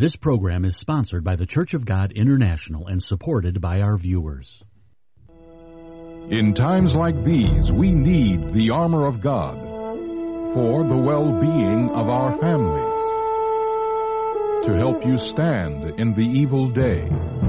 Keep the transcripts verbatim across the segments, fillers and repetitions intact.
This program is sponsored by the Church of God International and supported by our viewers. In times like these, we need the armor of God for the well-being of our families, to help you stand in the evil day.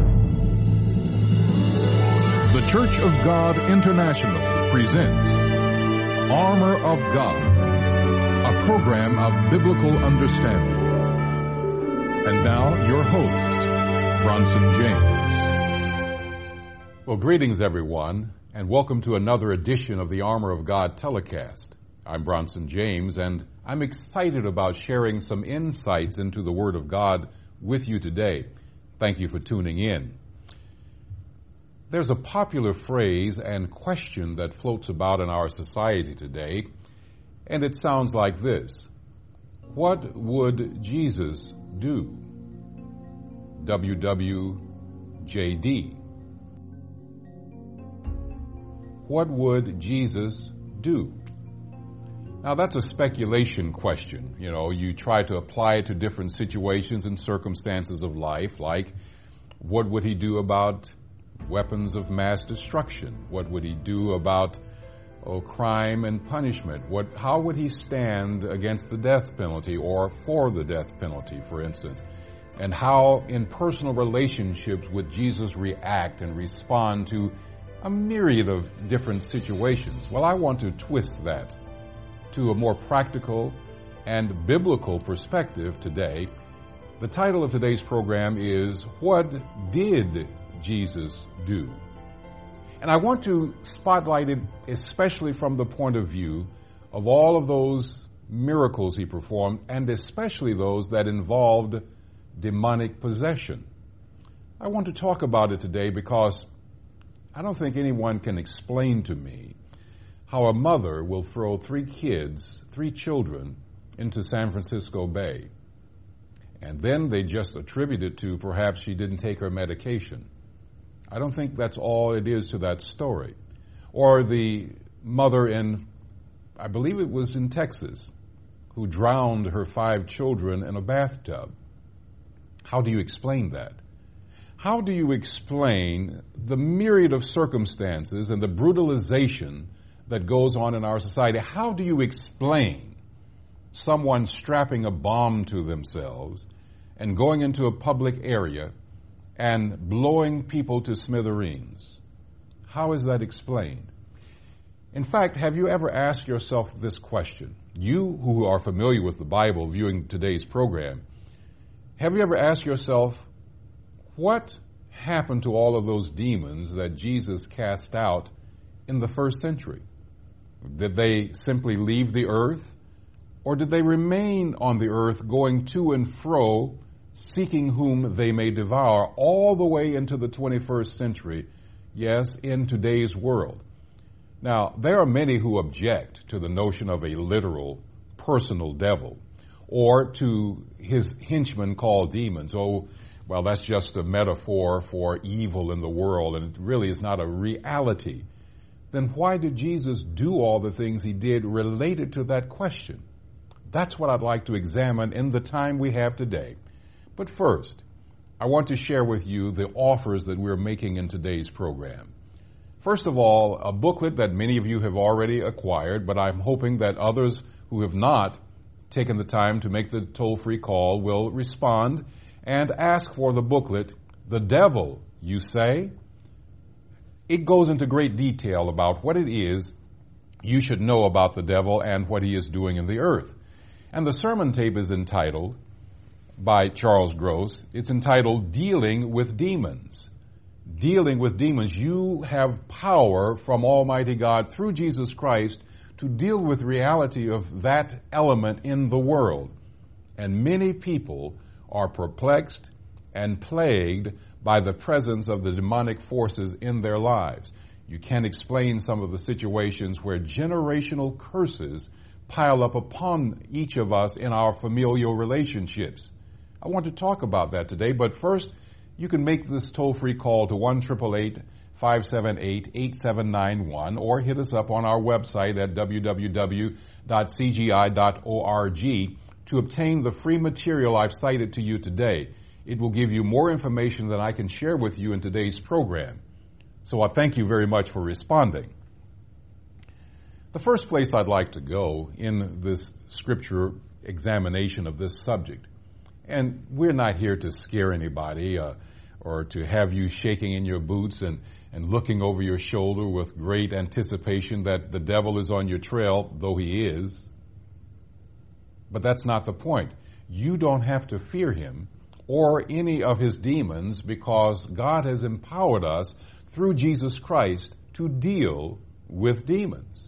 The Church of God International presents Armor of God, a program of biblical understanding. And now, your host, Bronson James. Well, greetings, everyone, and welcome to another edition of the Armor of God telecast. I'm Bronson James, and I'm excited about sharing some insights into the Word of God with you today. Thank you for tuning in. There's a popular phrase and question that floats about in our society today, and it sounds like this: what would Jesus do? W W J D. What would Jesus do? Now, that's a speculation question. You know, you try to apply it to different situations and circumstances of life, like what would he do about weapons of mass destruction? What would he do about oh, crime and punishment? What, how would he stand against the death penalty or for the death penalty, for instance? And how in personal relationships would Jesus react and respond to a myriad of different situations? Well, I want to twist that to a more practical and biblical perspective today. The title of today's program is, What Did Jesus Do? And I want to spotlight it especially from the point of view of all of those miracles he performed, and especially those that involved demonic possession. I want to talk about it today because I don't think anyone can explain to me how a mother will throw three kids, three children, into San Francisco Bay. And then they just attribute it to perhaps she didn't take her medication. I don't think that's all it is to that story. Or the mother in, I believe it was in Texas, who drowned her five children in a bathtub. How do you explain that? How do you explain the myriad of circumstances and the brutalization that goes on in our society? How do you explain someone strapping a bomb to themselves and going into a public area and blowing people to smithereens? How is that explained? In fact, have you ever asked yourself this question? You who are familiar with the Bible viewing today's program, have you ever asked yourself, what happened to all of those demons that Jesus cast out in the first century? Did they simply leave the earth? Or did they remain on the earth going to and fro, seeking whom they may devour, all the way into the twenty-first century, yes, in today's world? Now, there are many who object to the notion of a literal, personal devil, or to his henchmen called demons. Oh, well, that's just a metaphor for evil in the world, and it really is not a reality. Then why did Jesus do all the things he did related to that question? That's what I'd like to examine in the time we have today. But first, I want to share with you the offers that we're making in today's program. First of all, a booklet that many of you have already acquired, but I'm hoping that others who have not taken the time to make the toll-free call will respond and ask for the booklet, The Devil, You Say? It goes into great detail about what it is you should know about the devil and what he is doing in the earth. And the sermon tape is entitled, by Charles Gross, it's entitled, Dealing with Demons. Dealing with demons. You have power from Almighty God through Jesus Christ to deal with reality of that element in the world. And many people are perplexed and plagued by the presence of the demonic forces in their lives. You can't explain some of the situations where generational curses pile up upon each of us in our familial relationships. I want to talk about that today, but first, you can make this toll-free call to one eight eight eight, five seven eight, eight seven nine one or hit us up on our website at w w w dot c g i dot org to obtain the free material I've cited to you today. it will give you more information than I can share with you in today's program. So I thank you very much for responding. The first place I'd like to go in this scripture examination of this subject, and we're not here to scare anybody uh, or to have you shaking in your boots and, and looking over your shoulder with great anticipation that the devil is on your trail, though he is. But that's not the point. You don't have to fear him or any of his demons, because God has empowered us through Jesus Christ to deal with demons.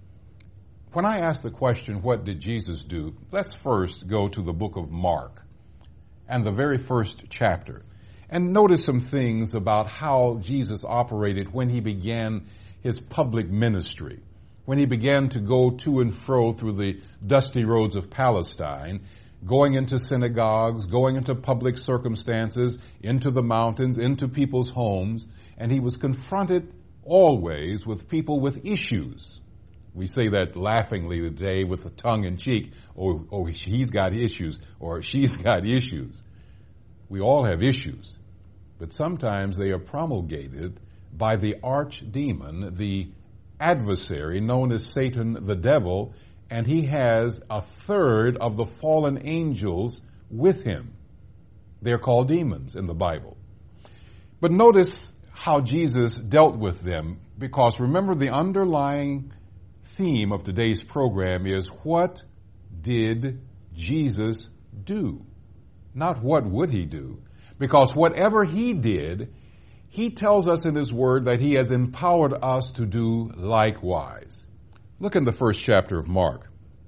When I ask the question, what did Jesus do? Let's first go to the book of Mark and the very first chapter and notice some things about how Jesus operated when he began his public ministry, when he began to go to and fro through the dusty roads of Palestine, going into synagogues, going into public circumstances, into the mountains, into people's homes, and he was confronted always with people with issues. We say that laughingly today with a tongue in cheek, oh, oh, he's got issues, or she's got issues. We all have issues, but sometimes they are promulgated by the archdemon, the adversary known as Satan, the devil, and he has a third of the fallen angels with him. They're called demons in the Bible. But notice how Jesus dealt with them, because remember, the underlying theme of today's program is, what did Jesus do? Not what would he do, because whatever he did, he tells us in his word that he has empowered us to do likewise. Look in the first chapter of Mark.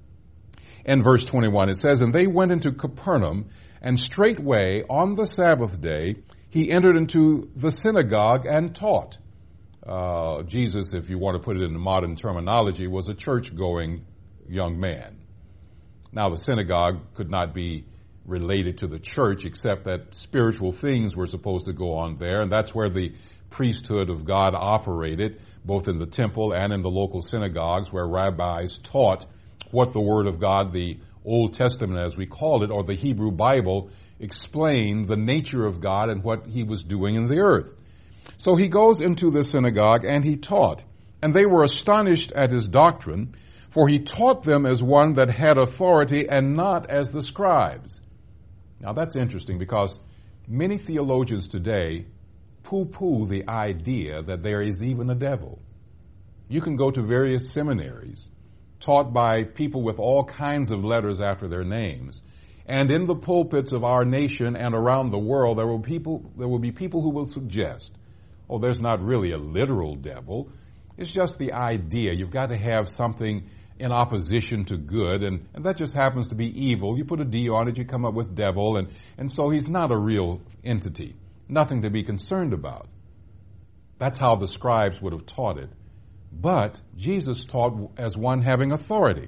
In verse twenty-one, it says, "And they went into Capernaum, and straightway on the Sabbath day he entered into the synagogue and taught." Uh, Jesus, if you want to put it in the modern terminology, was a church-going young man. Now, the synagogue could not be related to the church, except that spiritual things were supposed to go on there, and that's where the priesthood of God operated, both in the temple and in the local synagogues, where rabbis taught what the Word of God, the Old Testament as we called it, or the Hebrew Bible, explained the nature of God and what he was doing in the earth. So he goes into the synagogue and he taught, and they were astonished at his doctrine, for he taught them as one that had authority and not as the scribes. Now that's interesting, because many theologians today poo-poo the idea that there is even a devil. You can go to various seminaries taught by people with all kinds of letters after their names, and in the pulpits of our nation and around the world, there will people there will be people who will suggest, oh, there's not really a literal devil. It's just the idea. You've got to have something in opposition to good, and, and that just happens to be evil. You put a D on it, you come up with devil, and, and so he's not a real entity. Nothing to be concerned about. That's how the scribes would have taught it. But Jesus taught as one having authority.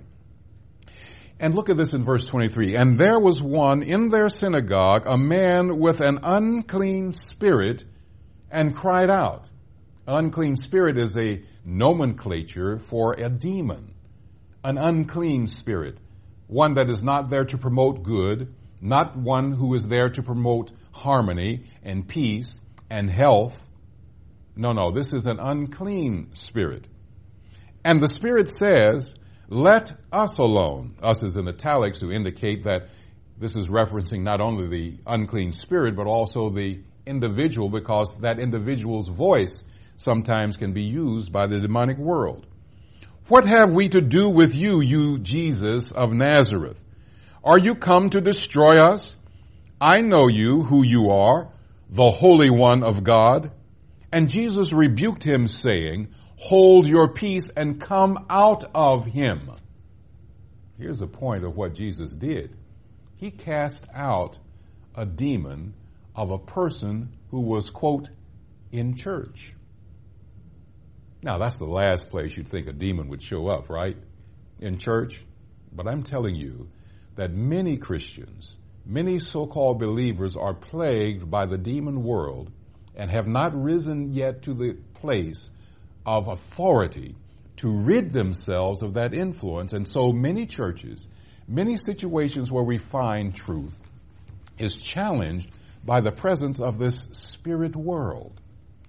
And look at this in verse twenty-three. "And there was one in their synagogue, a man with an unclean spirit, and cried out." An unclean spirit is a nomenclature for a demon. An unclean spirit. One that is not there to promote good, not one who is there to promote harmony and peace and health. No, no, this is an unclean spirit. And the Spirit says, "Let us alone." Us is in italics to indicate that this is referencing not only the unclean spirit, but also the individual, because that individual's voice sometimes can be used by the demonic world. "What have we to do with you, you Jesus of Nazareth? Are you come to destroy us? I know you, who you are, the Holy One of God." And Jesus rebuked him, saying, "Hold your peace and come out of him." Here's the point of what Jesus did. He cast out a demon of a person who was, quote, in church. Now, that's the last place you'd think a demon would show up, right? In church. But I'm telling you that many Christians, many so-called believers are plagued by the demon world and have not risen yet to the place of authority to rid themselves of that influence. And so many churches, many situations where we find truth is challenged by the presence of this spirit world.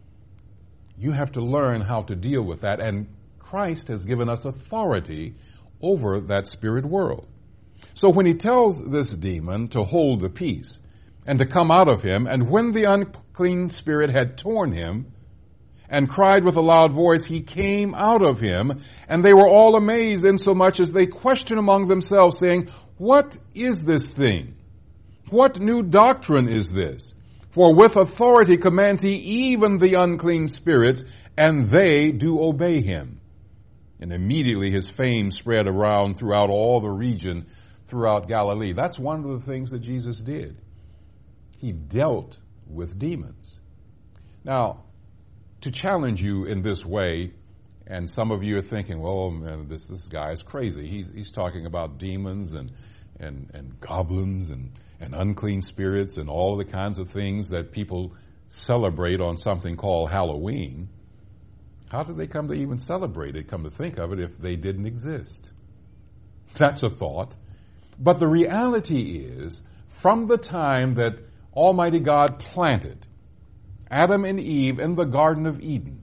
You have to learn how to deal with that, and Christ has given us authority over that spirit world. So when he tells this demon to hold the peace and to come out of him, and when the unclean spirit had torn him and cried with a loud voice, he came out of him, and they were all amazed, insomuch as they questioned among themselves, saying, "What is this thing? What new doctrine is this? For with authority commands he even the unclean spirits, and they do obey him." And immediately his fame spread around throughout all the region, throughout Galilee. That's one of the things that Jesus did. He dealt with demons. Now, to challenge you in this way, and some of you are thinking, well, man, this, this guy is crazy. He's, he's talking about demons and, and, and goblins and, and unclean spirits and all the kinds of things that people celebrate on something called Halloween. How did they come to even celebrate it, come to think of it, if they didn't exist? That's a thought. But the reality is, from the time that Almighty God planted Adam and Eve in the Garden of Eden,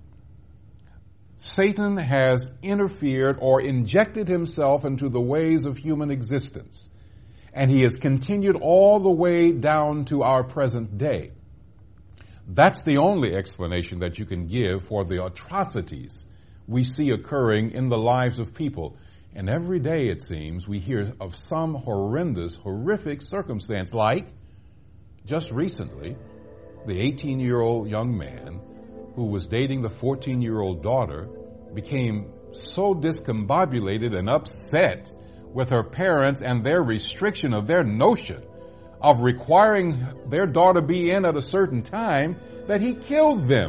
Satan has interfered or injected himself into the ways of human existence. And he has continued all the way down to our present day. That's the only explanation that you can give for the atrocities we see occurring in the lives of people. And every day, it seems, we hear of some horrendous, horrific circumstance, like just recently, the eighteen-year-old young man who was dating the fourteen-year-old daughter became so discombobulated and upset with her parents and their restriction of their notion of requiring their daughter be in at a certain time that he killed them.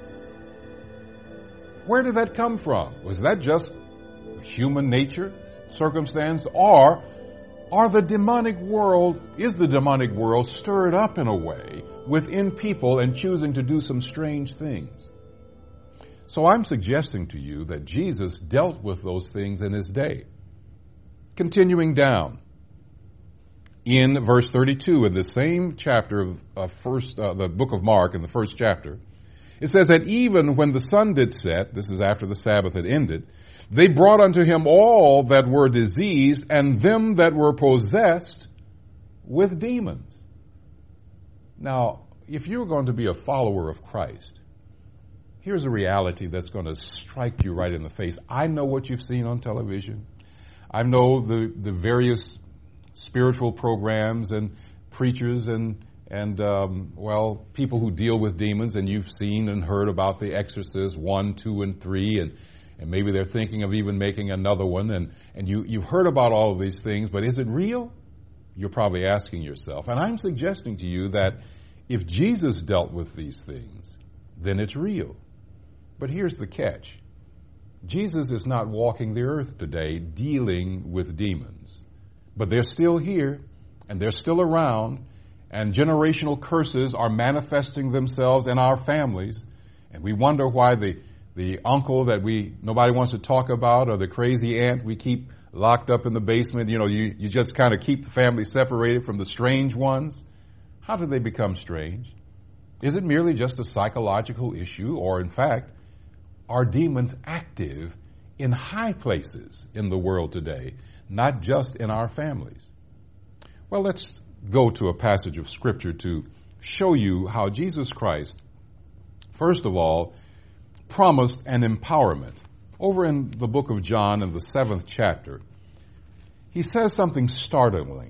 Where did that come from? Was that just human nature, circumstance, or are the demonic world, is the demonic world stirred up in a way within people and choosing to do some strange things? So I'm suggesting to you that Jesus dealt with those things in his day. Continuing down, in verse thirty-two of the same chapter of uh, first, uh, the book of Mark, in the first chapter, it says that even when the sun did set, this is after the Sabbath had ended, they brought unto him all that were diseased and them that were possessed with demons. Now, if you're going to be a follower of Christ, here's a reality that's going to strike you right in the face. I know what you've seen on television. I know the, the various spiritual programs and preachers and, and um, well, people who deal with demons, and you've seen and heard about The Exorcist one, two, and three, and And maybe they're thinking of even making another one. And, and you, you've heard about all of these things, but is it real? You're probably asking yourself. And I'm suggesting to you that if Jesus dealt with these things, then it's real. But here's the catch. Jesus is not walking the earth today dealing with demons. But they're still here, and they're still around, and generational curses are manifesting themselves in our families. And we wonder why the The uncle that we nobody wants to talk about, or the crazy aunt we keep locked up in the basement. You know, you, you just kind of keep the family separated from the strange ones. How did they become strange? Is it merely just a psychological issue, or in fact, are demons active in high places in the world today, not just in our families? Well, let's go to a passage of Scripture to show you how Jesus Christ, first of all, promised an empowerment. Over in the book of John, in the seventh chapter, he says something startling.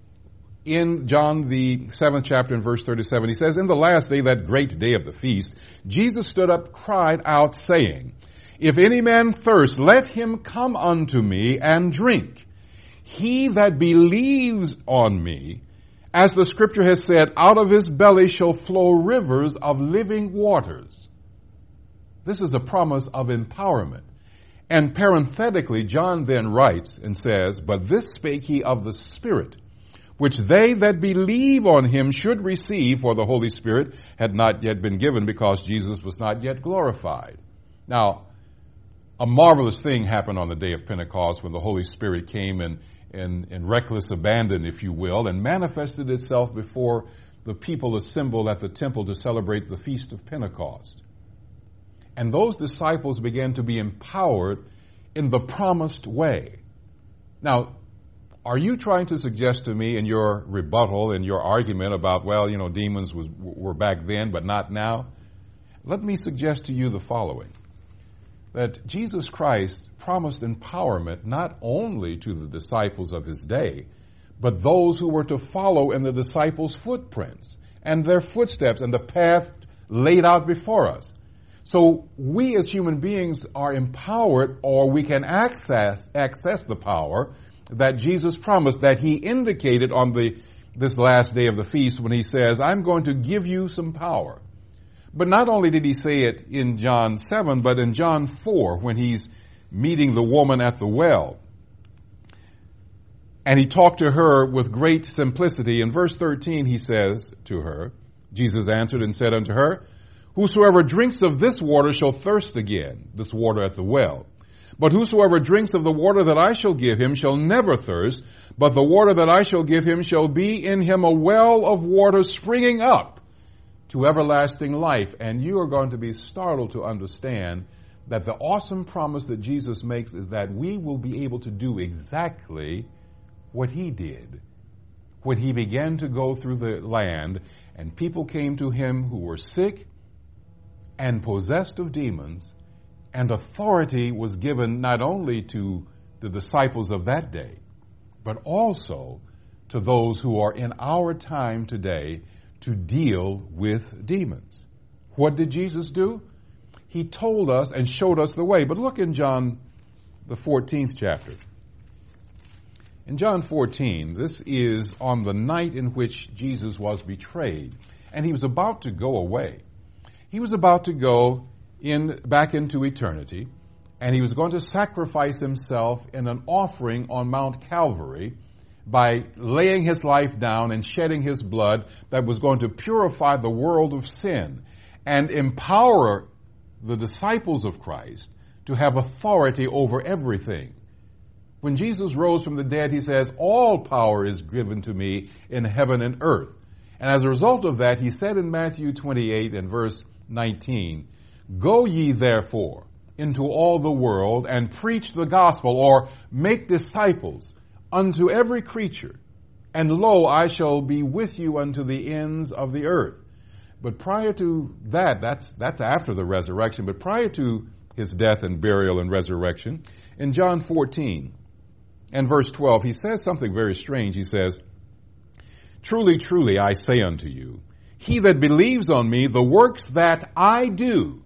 In John, the seventh chapter, in verse thirty-seven, he says, "In the last day, that great day of the feast, Jesus stood up, cried out, saying, If any man thirst, let him come unto me and drink. He that believes on me, as the scripture has said, out of his belly shall flow rivers of living waters." This is a promise of empowerment. And parenthetically, John then writes and says, "But this spake he of the Spirit, which they that believe on him should receive, for the Holy Spirit had not yet been given, because Jesus was not yet glorified." Now, a marvelous thing happened on the day of Pentecost when the Holy Spirit came in, in, in reckless abandon, if you will, and manifested itself before the people assembled at the temple to celebrate the Feast of Pentecost. And those disciples began to be empowered in the promised way. Now, are you trying to suggest to me in your rebuttal, in your argument about, well, you know, demons was, were back then, but not now? Let me suggest to you the following, that Jesus Christ promised empowerment not only to the disciples of his day, but those who were to follow in the disciples' footprints and their footsteps and the path laid out before us. So we as human beings are empowered, or we can access access the power that Jesus promised, that he indicated on the this last day of the feast when he says, I'm going to give you some power. But not only did he say it in John seven, but in John four, when he's meeting the woman at the well. And he talked to her with great simplicity. In verse thirteen, he says to her, Jesus answered and said unto her, whosoever drinks of this water shall thirst again, this water at the well. But whosoever drinks of the water that I shall give him shall never thirst, but the water that I shall give him shall be in him a well of water springing up to everlasting life. And you are going to be startled to understand that the awesome promise that Jesus makes is that we will be able to do exactly what he did when he began to go through the land and people came to him who were sick and possessed of demons, and authority was given not only to the disciples of that day, but also to those who are in our time today to deal with demons. What did Jesus do? He told us and showed us the way. But look in John, the fourteenth chapter. In John fourteen, this is on the night in which Jesus was betrayed, and he was about to go away. He was about to go in back into eternity, and he was going to sacrifice himself in an offering on Mount Calvary by laying his life down and shedding his blood that was going to purify the world of sin and empower the disciples of Christ to have authority over everything. When Jesus rose from the dead, he says, all power is given to me in heaven and earth. And as a result of that, he said in Matthew twenty-eight and verse nineteen, go ye therefore into all the world and preach the gospel, or make disciples unto every creature. And lo, I shall be with you unto the ends of the earth. But prior to that, that's, that's after the resurrection, but prior to his death and burial and resurrection, in John fourteen and verse twelve, he says something very strange. He says, truly, truly, I say unto you, he that believes on me, the works that I do.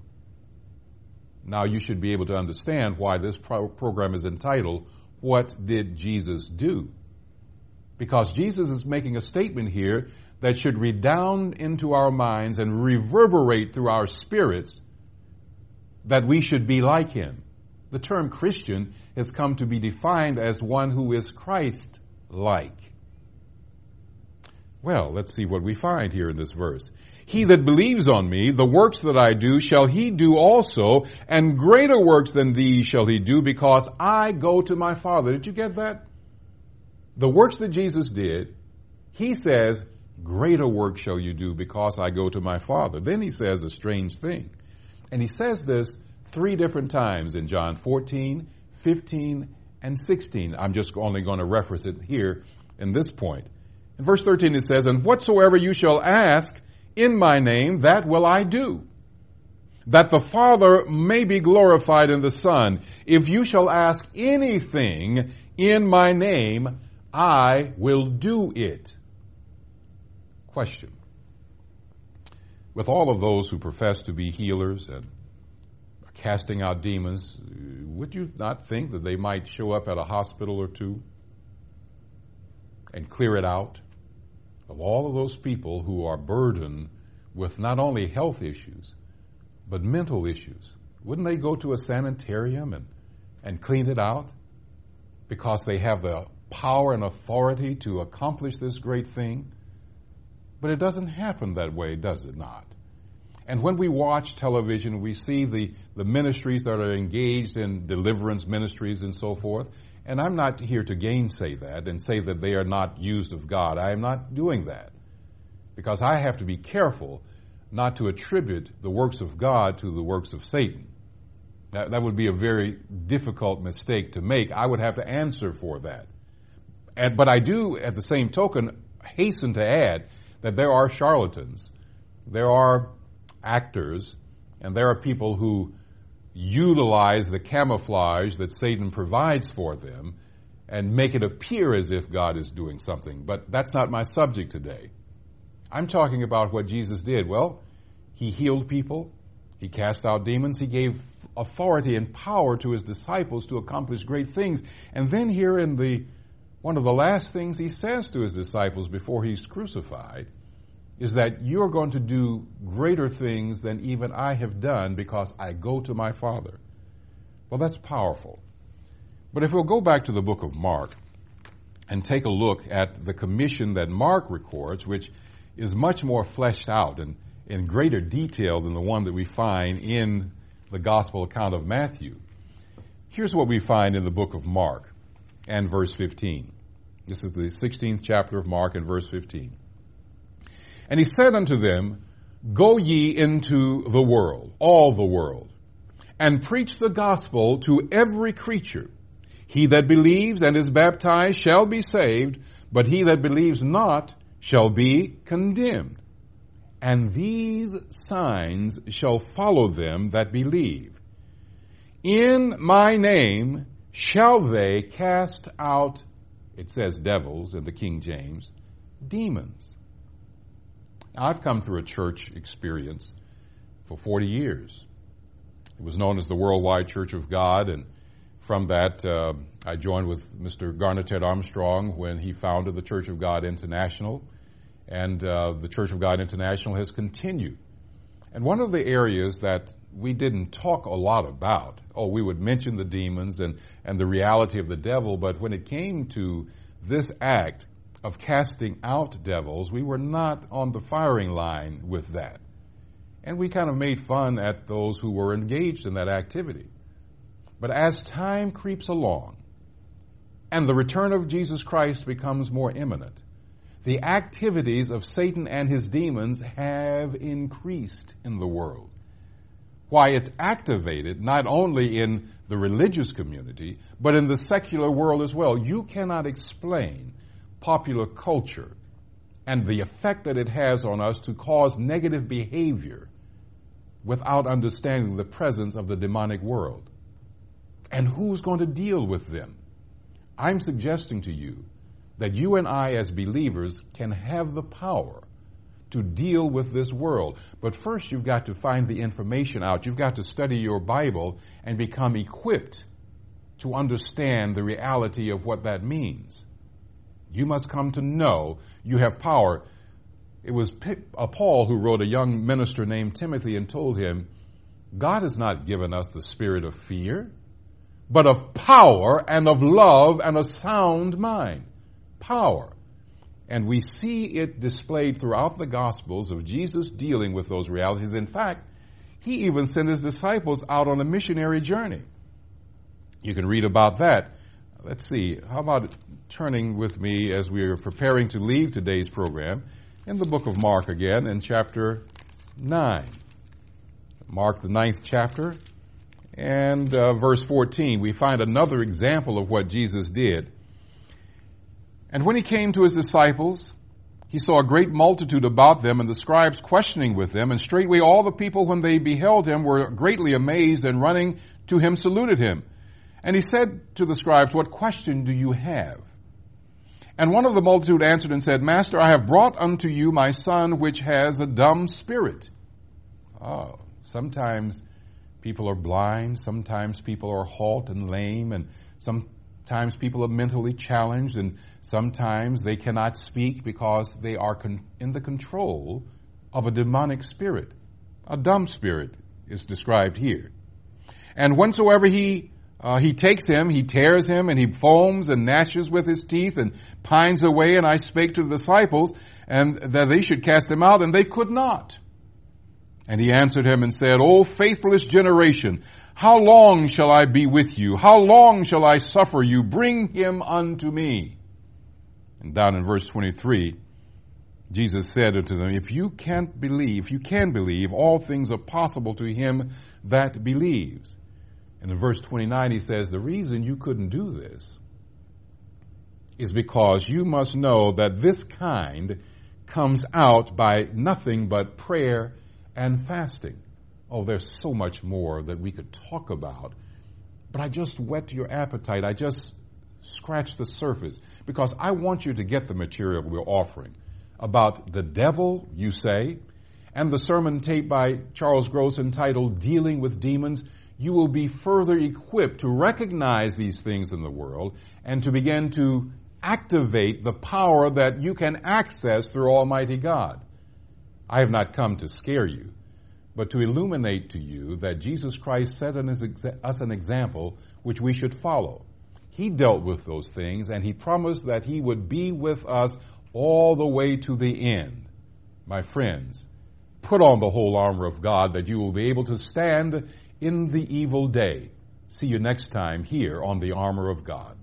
Now you should be able to understand why this pro- program is entitled, What Did Jesus Do? Because Jesus is making a statement here that should redound into our minds and reverberate through our spirits that we should be like him. The term Christian has come to be defined as one who is Christ-like. Well, let's see what we find here in this verse. He that believes on me, the works that I do, shall he do also, and greater works than these shall he do, because I go to my Father. Did you get that? The works that Jesus did, he says, greater work shall you do, because I go to my Father. Then he says a strange thing. And he says this three different times in John fourteen, fifteen, and sixteen. I'm just only going to reference it here in this point. In verse thirteen it says, and whatsoever you shall ask in my name, that will I do, that the Father may be glorified in the Son. If you shall ask anything in my name, I will do it. Question. With all of those who profess to be healers and casting out demons, would you not think that they might show up at a hospital or two and clear it out of all of those people who are burdened with not only health issues, but mental issues? Wouldn't they go to a sanitarium and, and clean it out because they have the power and authority to accomplish this great thing? But it doesn't happen that way, does it not? And when we watch television, we see the, the ministries that are engaged in deliverance ministries and so forth. And I'm not here to gainsay that and say that they are not used of God. I am not doing that. because I have to be careful not to attribute the works of God to the works of Satan. That, that would be a very difficult mistake to make. I would have to answer for that. And, but I do, at the same token, hasten to add that there are charlatans, there are actors, and there are people who utilize the camouflage that Satan provides for them and make it appear as if God is doing something. But that's not my subject today. I'm talking about what Jesus did. Well, he healed people. He cast out demons. He gave authority and power to his disciples to accomplish great things. And then here in the one of the last things he says to his disciples before he's crucified is that you're going to do greater things than even I have done because I go to my Father. Well, that's powerful. But if we'll go back to the book of Mark and take a look at the commission that Mark records, which is much more fleshed out and in greater detail than the one that we find in the gospel account of Matthew. Here's what we find in the book of Mark and verse fifteen. This is the sixteenth chapter of Mark and verse fifteen. And he said unto them, Go ye into the world, all the world, and preach the gospel to every creature. He that believes and is baptized shall be saved, but he that believes not shall be condemned. And these signs shall follow them that believe. In my name shall they cast out, it says devils in the King James, demons. Now, I've come through a church experience for forty years. It was known as the Worldwide Church of God, and from that uh, I joined with Mister Garner Ted Armstrong when he founded the Church of God International. And uh, the Church of God International has continued. And one of the areas that we didn't talk a lot about, oh, we would mention the demons and, and the reality of the devil, but when it came to this act of casting out devils, we were not on the firing line with that. And we kind of made fun at those who were engaged in that activity. But as time creeps along and the return of Jesus Christ becomes more imminent, the activities of Satan and his demons have increased in the world. Why, it's activated not only in the religious community, but in the secular world as well. You cannot explain popular culture and the effect that it has on us to cause negative behavior without understanding the presence of the demonic world. And who's going to deal with them? I'm suggesting to you that you and I as believers can have the power to deal with this world. But first you've got to find the information out. You've got to study your Bible and become equipped to understand the reality of what that means. You must come to know you have power. It was Paul who wrote a young minister named Timothy and told him, God has not given us the spirit of fear, but of power and of love and a sound mind. Power. And we see it displayed throughout the Gospels of Jesus dealing with those realities. In fact, he even sent his disciples out on a missionary journey. You can read about that. Let's see. How about turning with me as we are preparing to leave today's program in the book of Mark again in chapter nine. Mark, the ninth chapter, and uh, verse fourteen. We find another example of what Jesus did. And when he came to his disciples, he saw a great multitude about them, and the scribes questioning with them. And straightway all the people, when they beheld him, were greatly amazed, and running to him saluted him. And he said to the scribes, What question do you have? And one of the multitude answered and said, Master, I have brought unto you my son, which has a dumb spirit. Oh, sometimes people are blind, sometimes people are halt and lame, and some Sometimes people are mentally challenged, and sometimes they cannot speak because they are con- in the control of a demonic spirit. A dumb spirit is described here. And whensoever he uh, he takes him, he tears him, and he foams and gnashes with his teeth and pines away. And I spake to the disciples and that they should cast him out, and they could not. And he answered him and said, O faithless generation, how long shall I be with you? How long shall I suffer you? Bring him unto me. And down in verse twenty-three, Jesus said unto them, if you can't believe, if you can believe, all things are possible to him that believes. And in verse twenty-nine he says, the reason you couldn't do this is because you must know that this kind comes out by nothing but prayer and fasting. Oh, there's so much more that we could talk about, but I just whet your appetite. I just scratched the surface because I want you to get the material we're offering about the devil, you say, and the sermon tape by Charles Gross entitled Dealing with Demons. You will be further equipped to recognize these things in the world and to begin to activate the power that you can access through Almighty God. I have not come to scare you, but to illuminate to you that Jesus Christ set us an example which we should follow. He dealt with those things, and he promised that he would be with us all the way to the end. My friends, put on the whole armor of God that you will be able to stand in the evil day. See you next time here on the Armor of God.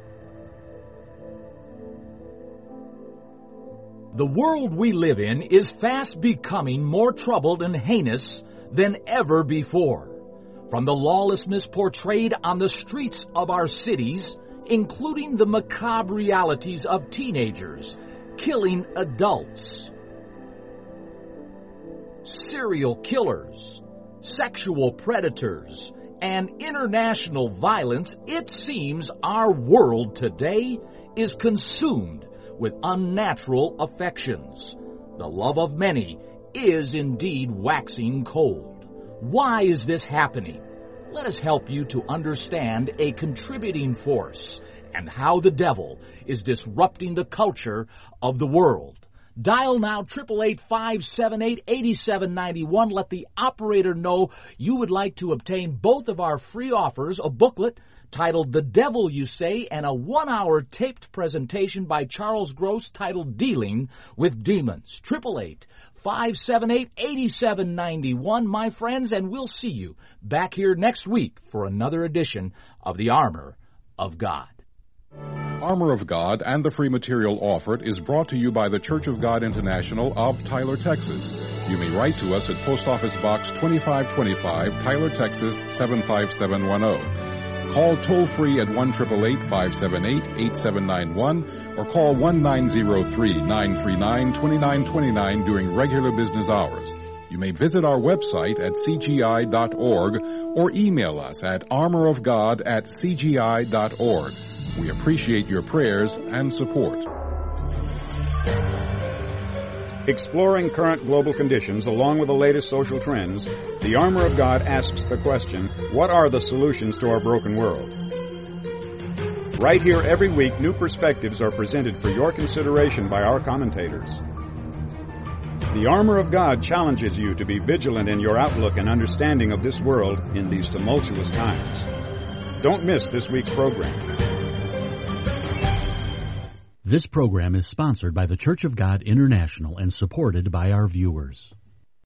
The world we live in is fast becoming more troubled and heinous than ever before. From the lawlessness portrayed on the streets of our cities, including the macabre realities of teenagers killing adults, serial killers, sexual predators, and international violence, it seems our world today is consumed with unnatural affections. The love of many is indeed waxing cold. Why is this happening? Let us help you to understand a contributing force and how the devil is disrupting the culture of the world. Dial now eight eight eight, five seven eight, eight seven nine one. Let the operator know you would like to obtain both of our free offers, a booklet titled The Devil You Say and a one-hour taped presentation by Charles Gross titled Dealing with Demons. eight eight eight, five seven eight, eight seven nine one, my friends, and we'll see you back here next week for another edition of the Armor of God. Armor of God and the free material offered is brought to you by the Church of God International of Tyler, Texas. You may write to us at Post Office Box twenty-five twenty-five, Tyler, Texas seven five seven one zero. Call toll-free at one eight eight eight, five seven eight, eight seven nine one or call one nine zero three, nine three nine, two nine two nine during regular business hours. You may visit our website at c g i dot org or email us at armorofgod at c g i dot org. We appreciate your prayers and support. Exploring current global conditions along with the latest social trends, the Armor of God asks the question, what are the solutions to our broken world? Right here every week, new perspectives are presented for your consideration by our commentators. The Armor of God challenges you to be vigilant in your outlook and understanding of this world in these tumultuous times. Don't miss this week's program. This program is sponsored by the Church of God International and supported by our viewers.